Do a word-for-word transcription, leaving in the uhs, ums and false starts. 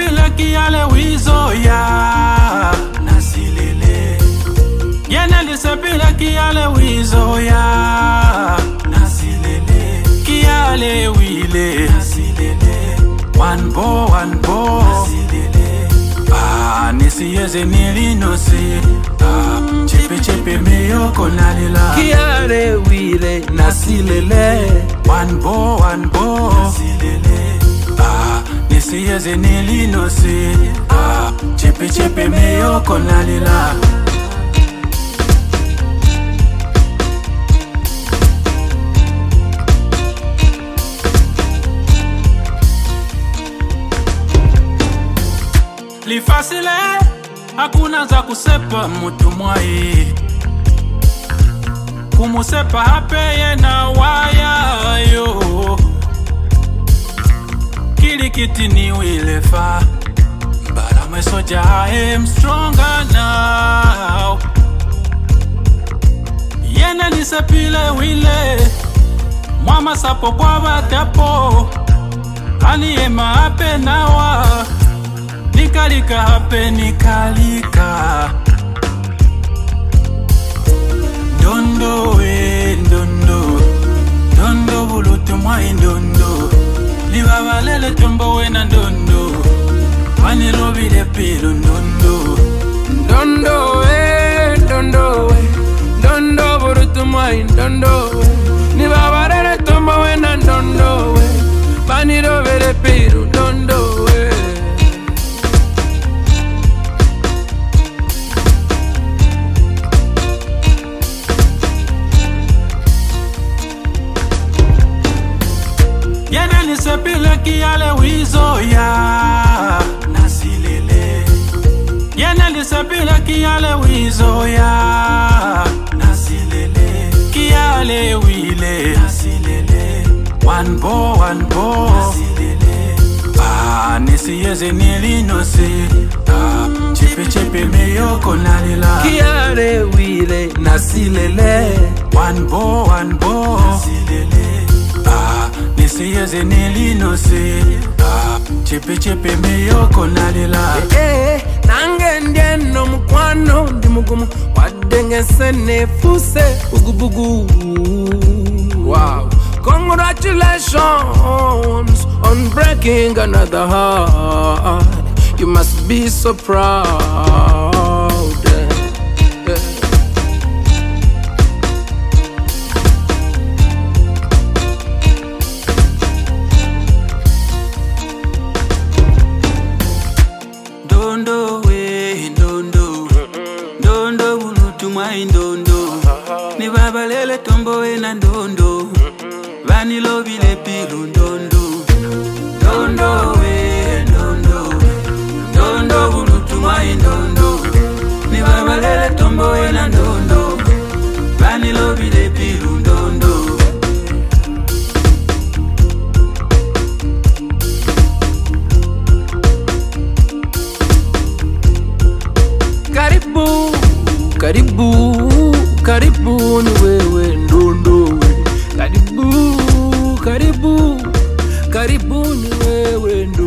nisepile kiale wizo ya nasilele. Yena nisepile kiale wizo ya nasilele. Kiale wile nasilele. One bo, one bo nasilele. Ah, nisiyeze nilinose. Ah, chepe chepe meyoko nalila. Kiale wile nasilele. One bo, one bo nasilele. Ah, nisiyeze nilinose. Ah, chepe chepe meyoko nalila. Lifasile, hakuna za kusepa mutu mwai. Kumusepa hapeye na waya yo. Kilikiti ni wilefa. But I'm a soldier, I am stronger now. Yena nisepile wile. Mwama sapo kwa batapo. Hani ema hape nawa. Nikalika hape nikalika. Dondo we dondo. Dondo bulutu mwai dondo. Liwa walele tumbo we na dondo. Wani lobi de pilu dondo. Dondo we, dondo we. Dondo bulutu mwai dondo we. Liwa walele tumbo we na dondo we. Wani lobi de pilu dondo we. Yena nisepile kiale wizo ya nasilele. Yena nisepile kiale wizo ya nasilele. Kiale wile nasilele. One bo, one bo nasilele. Ah, nisiyeze nilinose. Ah, chepe chepe meyoko nalila. Kiale wile nasilele. One bo, one bo nasilele. Ah, nisiyeze nilinose. Ah, chepe chepe meyoko nalila. Eh, eh, nange ndieno mkwano ndi mugumu. Wadenge sene fuse ugubugu. Wow, congratulations on breaking another heart. You must be so proud. Yeah. Dondo we dondo. Dondo bulutu mwai dondo. Ni baba lele tombo we na dondo. Vani lobi le pilu dondo. Dondo we dondo. Dondo bulutu mwai dondo. Ni baba lele tombo we na dondo. Vani lobi le pilu dondo. Karibu, karibu, karibu ni wewe ndondo we. Karibu, karibu, karibu ni wewe ndondo.